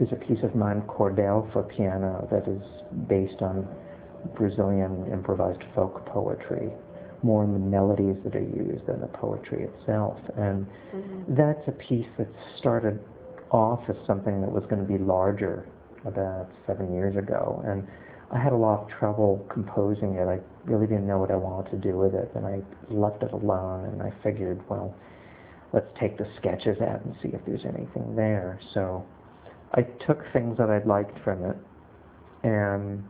who's a piece of mine, Cordel for piano, that is based on Brazilian improvised folk poetry, more in the melodies that are used than the poetry itself. And that's a piece that started off as something that was going to be larger about 7 years ago. And I had a lot of trouble composing it. I really didn't know what I wanted to do with it, and I left it alone, and I figured, well, let's take the sketches out and see if there's anything there. So I took things that I'd liked from it, and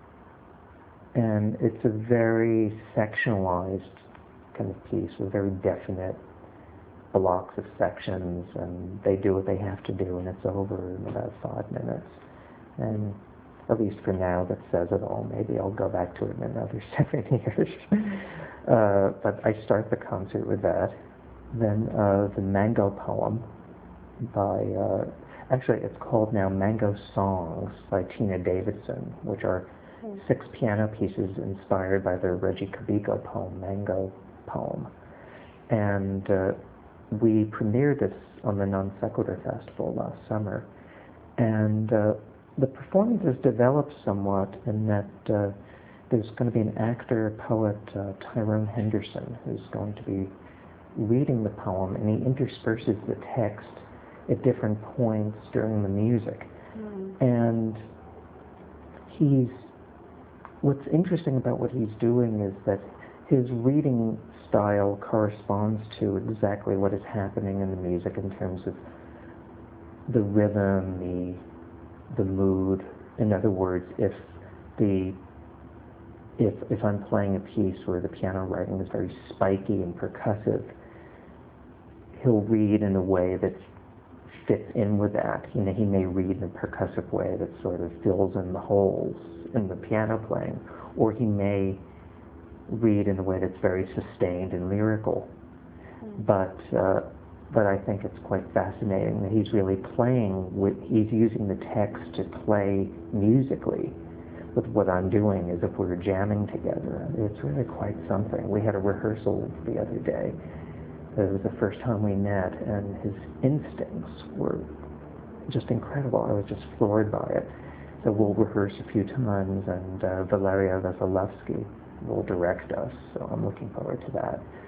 it's a very sectionalized kind of piece with very definite blocks of sections, and they do what they have to do, and it's over in about 5 minutes. And at least for now, that says it all. Maybe I'll go back to it in another 7 years. But I start the concert with that. Then the Mango poem by, actually it's called now Mango Songs by Tina Davidson, which are 6 piano pieces inspired by the Reggie Cabico poem, Mango poem. And we premiered this on the Non Sequitur Festival last summer. And the performance has developed somewhat in that there's going to be an actor, poet, Tyrone Henderson, who's going to be reading the poem, and he intersperses the text at different points during the music. And what's interesting about what he's doing is that his reading style corresponds to exactly what is happening in the music in terms of the rhythm, the mood. In other words, if I'm playing a piece where the piano writing is very spiky and percussive, he'll read in a way that fits in with that. He may read in a percussive way that sort of fills in the holes in the piano playing, or he may read in a way that's very sustained and lyrical. But I think it's quite fascinating that he's really he's using the text to play musically with what I'm doing as if we were jamming together. It's really quite something. We had a rehearsal the other day. It was the first time we met, and his instincts were just incredible. I was just floored by it. So we'll rehearse a few times, and Valeria Vasilevsky will direct us, so I'm looking forward to that.